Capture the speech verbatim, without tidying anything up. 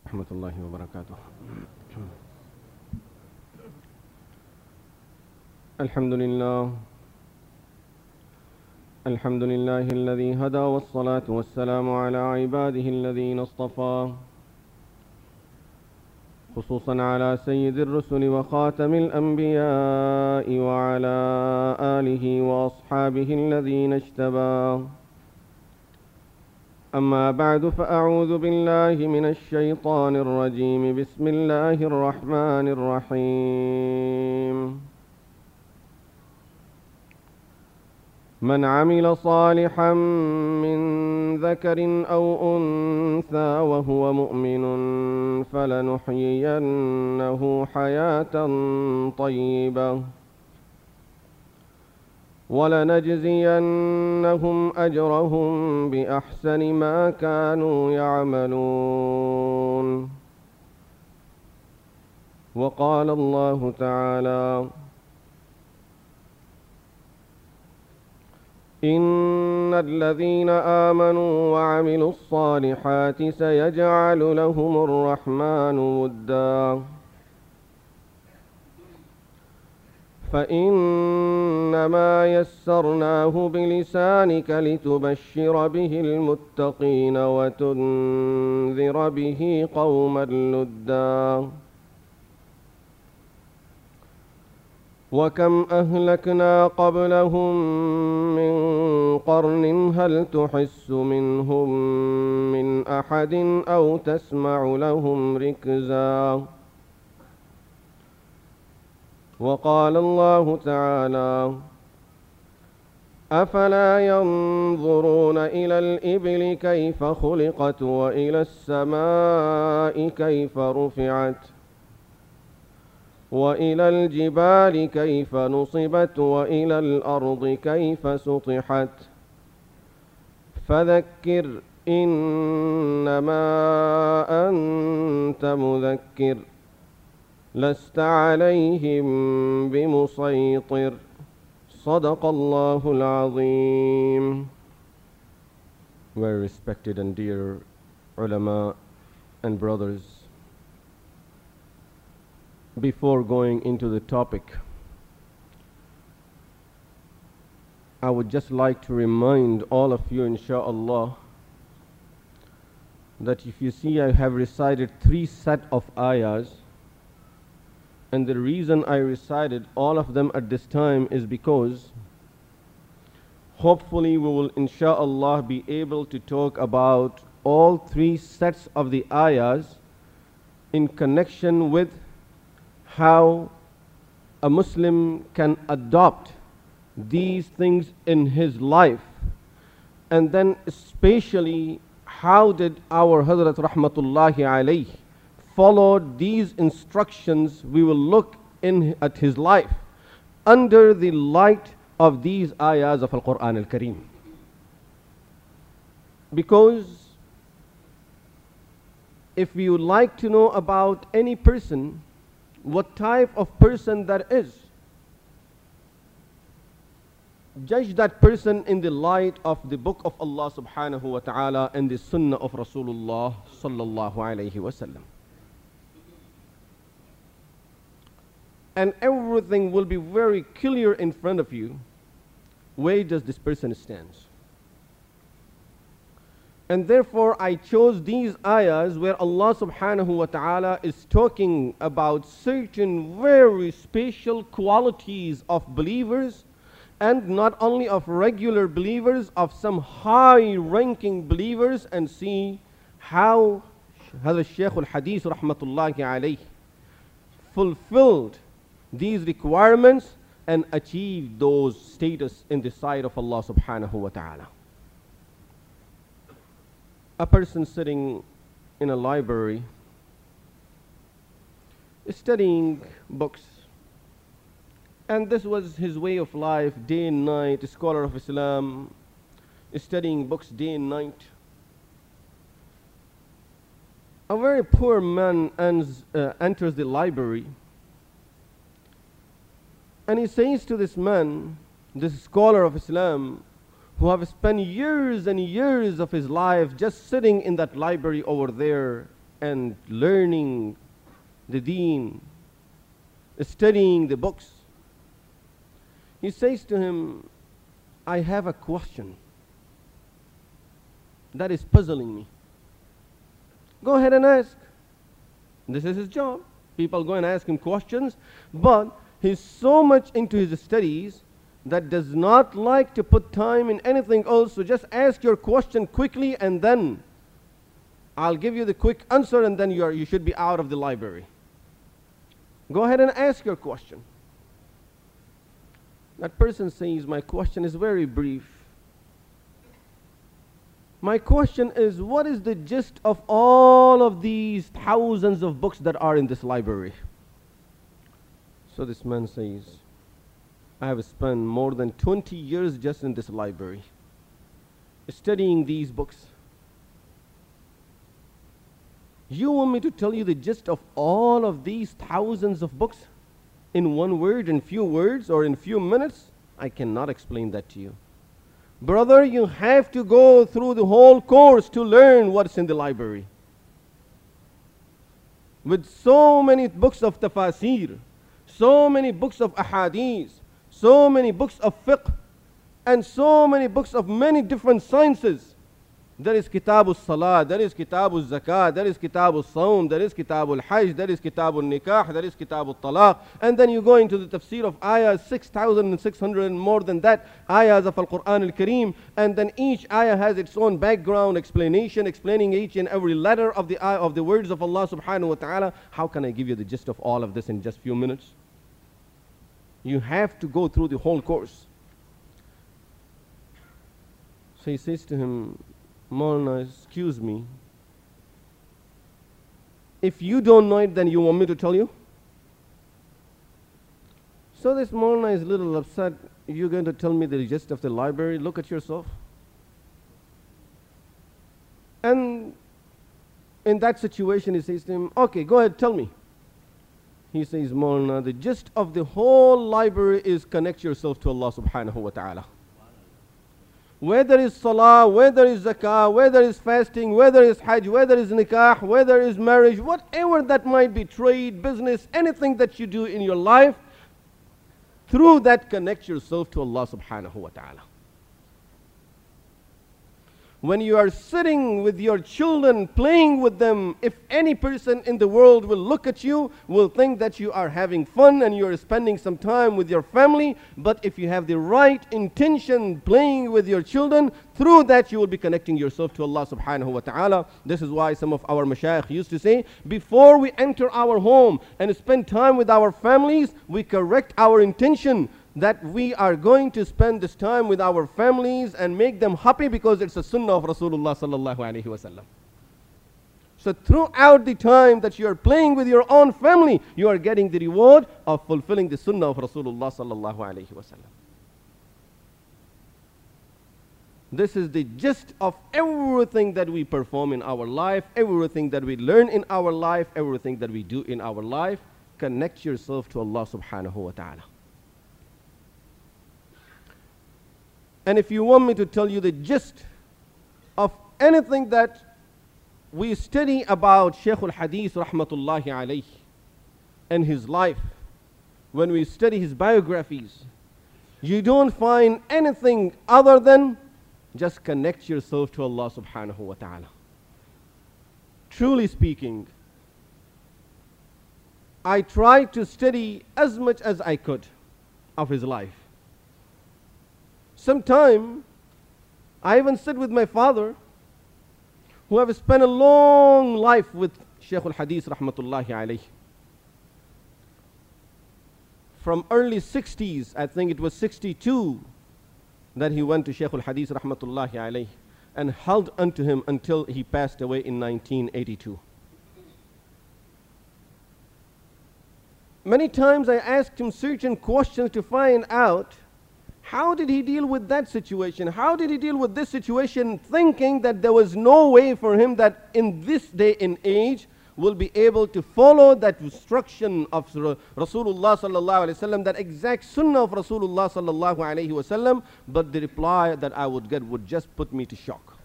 Rahmatullahi wa barakatuh. Alhamdulillah. الحمد لله الذي هدى والصلاة والسلام على عباده الذين اصطفى خصوصا على سيد الرسل وخاتم الأنبياء وعلى آله وأصحابه الذين اجتبى أما بعد فأعوذ بالله من الشيطان الرجيم بسم الله الرحمن الرحيم من عمل صالحا من ذكر أو أنثى وهو مؤمن فلنحيينه حياة طيبة ولنجزينهم أجرهم بأحسن ما كانوا يعملون. وقال الله تعالى إن الذين آمنوا وعملوا الصالحات سيجعل لهم الرحمن ودا فإنما يسرناه بلسانك لتبشر به المتقين وتنذر به قوما لدا وكم أهلكنا قبلهم من قرن هل تحس منهم من أحد أو تسمع لهم ركزا. وقال الله تعالى أفلا ينظرون إلى الإبل كيف خلقت وإلى السماء كيف رفعت وإلى الجبال كيف نصبت وإلى الأرض كيف سطحت فذكر إنما أنت مذكر لست عليهم بمسيطر. صدق الله العظيم. Very respected and dear ulama and brothers, before going into the topic, I would just like to remind all of you, insha'Allah, that if you see I have recited three set of ayahs, and the reason I recited all of them at this time is because hopefully we will insha'Allah be able to talk about all three sets of the ayahs in connection with how a Muslim can adopt these things in his life, and then especially how did our Hazrat Rahmatullahi alayhi followed these instructions. We will look in at his life under the light of these ayahs of Al-Quran Al-Kareem, because if you would like to know about any person, what type of person that is, judge that person in the light of the book of Allah subhanahu wa ta'ala and the sunnah of Rasulullah sallallahu alayhi wa sallam. And everything will be very clear in front of you. Where does this person stand? And therefore I chose these ayahs where Allah subhanahu wa ta'ala is talking about certain very special qualities of believers, and not only of regular believers, of some high ranking believers, and see how Hazrat Shaykh al-Hadith rahmatullahi alayhi fulfilled these requirements and achieved those status in the sight of Allah subhanahu wa ta'ala. A person sitting in a library studying books, and this was his way of life, day and night, a scholar of Islam, studying books day and night. A very poor man ends, uh, enters the library, and he says to this man, this scholar of Islam, who have spent years and years of his life just sitting in that library over there, and learning the deen, studying the books. He says to him, I have a question that is puzzling me. Go ahead and ask. This is his job. People go and ask him questions, but he's so much into his studies that does not like to put time in anything else. So just ask your question quickly, and then I'll give you the quick answer, and then you are, you should be out of the library. Go ahead and ask your question. That person says, my question is very brief. My question is, what is the gist of all of these thousands of books that are in this library? So this man says, I have spent more than twenty years just in this library, studying these books. You want me to tell you the gist of all of these thousands of books in one word, in few words, or in few minutes? I cannot explain that to you. Brother, you have to go through the whole course to learn what's in the library. With so many books of tafasir, so many books of ahadith, so many books of fiqh, and so many books of many different sciences. There is Kitab al-Salah, there is Kitab al-Zakah, there is Kitab al-Sawm, there is Kitab al-Hajj, there is Kitab al-Nikah, there is Kitab al-Talaq. And then you go into the tafsir of ayahs, six thousand six hundred and more than that, ayahs of al-Quran al-Kareem. And then each ayah has its own background explanation, explaining each and every letter of the ayah, of the words of Allah subhanahu wa ta'ala. How can I give you the gist of all of this in just few minutes? You have to go through the whole course. So he says to him, Maulana, excuse me, if you don't know it, then you want me to tell you? So this Maulana is a little upset. You're going to tell me the gist of the library? Look at yourself. And in that situation, he says to him, okay, go ahead, tell me. He says, Maulana, the gist of the whole library is connect yourself to Allah subhanahu wa ta'ala. Whether it's salah, whether it's zakah, whether it's fasting, whether it's hajj, whether it's nikah, whether it's marriage, whatever that might be, trade, business, anything that you do in your life, through that connect yourself to Allah subhanahu wa ta'ala. When you are sitting with your children, playing with them, if any person in the world will look at you, will think that you are having fun and you are spending some time with your family. But if you have the right intention playing with your children, through that you will be connecting yourself to Allah subhanahu wa ta'ala. This is why some of our mashayikh used to say, before we enter our home and spend time with our families, we correct our intention that we are going to spend this time with our families and make them happy, because it's a sunnah of Rasulullah sallallahu alaihi wasallam. So throughout the time that you are playing with your own family, you are getting the reward of fulfilling the sunnah of Rasulullah sallallahu alaihi wasallam. This is the gist of everything that we perform in our life, everything that we learn in our life, everything that we do in our life. Connect yourself to Allah subhanahu wa ta'ala. And if you want me to tell you the gist of anything that we study about Shaykh al-Hadith rahmatullahi alayhi and his life, when we study his biographies, you don't find anything other than just connect yourself to Allah subhanahu wa ta'ala. Truly speaking, I tried to study as much as I could of his life. Sometime, I even sit with my father, who have spent a long life with Shaykh al-Hadith rahmatullahi alayhi. From early sixties, I think it was sixty-two, that he went to Shaykh al-Hadith rahmatullahi alayhi and held unto him until he passed away in nineteen eighty-two. Many times I asked him certain questions to find out how did he deal with that situation? How did he deal with this situation, thinking that there was no way for him that in this day and age will be able to follow that instruction of Rasulullah sallallahu alaihi wasallam, that exact sunnah of Rasulullah sallallahu alaihi wasallam. But the reply that I would get would just put me to shock.